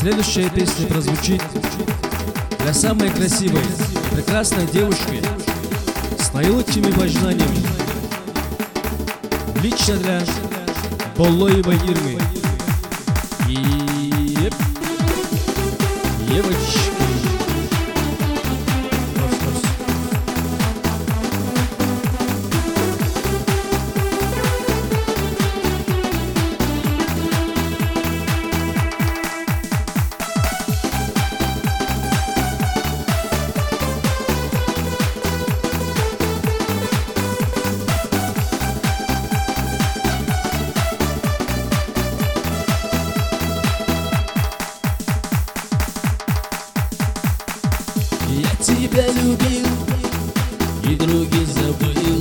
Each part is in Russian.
Следующая песня прозвучит для самой красивой, прекрасной девушки с наилучшими пожеланиями. Лично для Боллоевой Ирмы и девочки. Тебя любил и других забыл,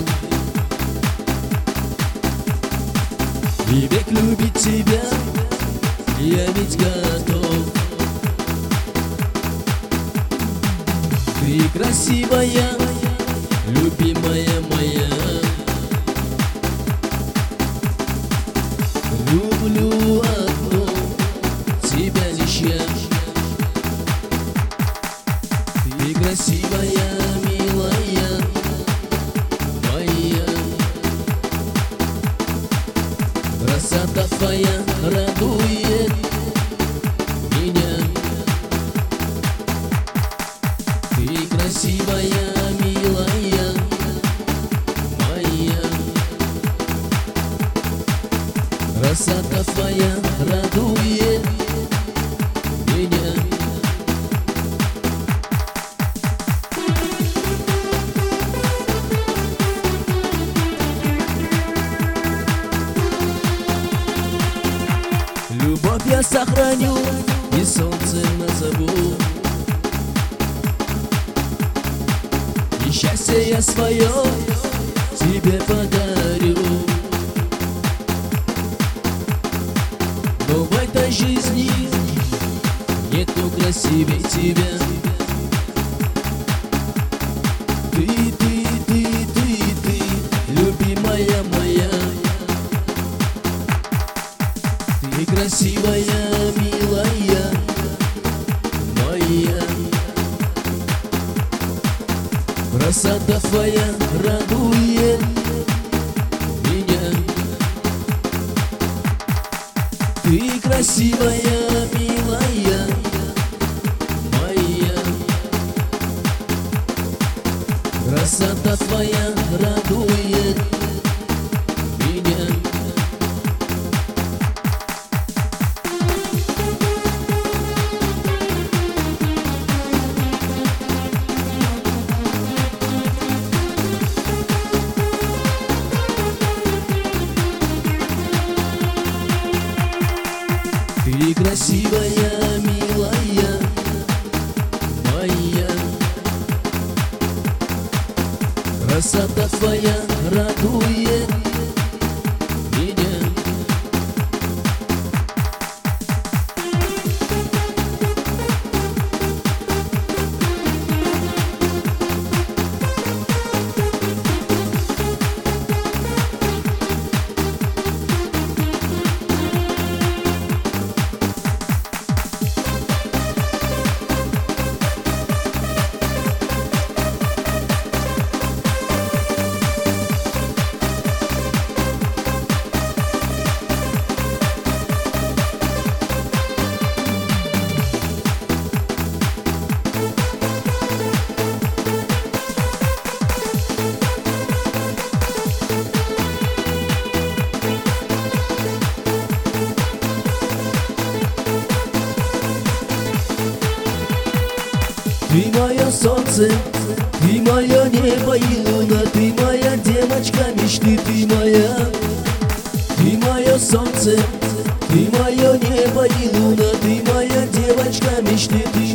и век любить тебя я ведь готов. Ты красивая, любимая моя, люблю одну тебя лишь я. Ты красивая, милая моя, красота твоя радует меня. Ты красивая, милая моя, красота твоя радует меня. Любовь я сохраню и солнцем назову, и счастье я свое тебе подарю. Но в этой жизни нету красивее тебя. Ты, любимая моя, ты красивая, милая моя, красота твоя радует меня. Ты красивая, милая моя, красота твоя радует меня. Ты красивая, милая моя, красота твоя радует меня. Ты мое солнце, ты мое небо и луна, ты моя девочка мечты, ты моя. Ты мое солнце, ты мое небо и луна, ты моя девочка мечты, ты